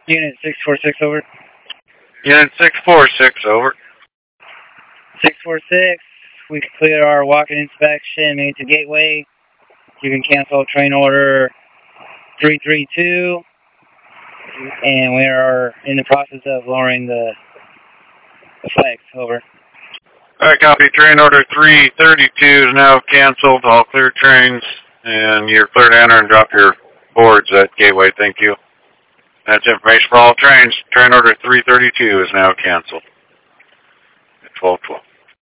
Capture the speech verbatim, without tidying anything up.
Unit six four six, over. Unit six four six, over. six four six, we completed our walk-in inspection, made it to Gateway. You can cancel train order three three two, and we are in the process of lowering the, the flags, over. Alright, copy. Train order three thirty-two is now canceled. All clear trains, and you're clear to enter and drop your boards at Gateway. Thank you. That's information for all trains. Train order three thirty-two is now canceled at twelve twelve.